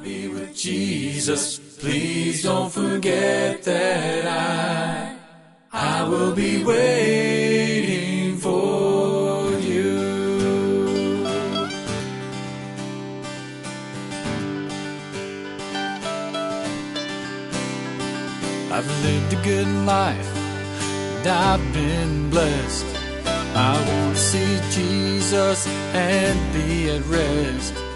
be with Jesus. Please don't forget that I will be waiting for you. I've lived a good life and I've been blessed. I want to see Jesus and be at rest.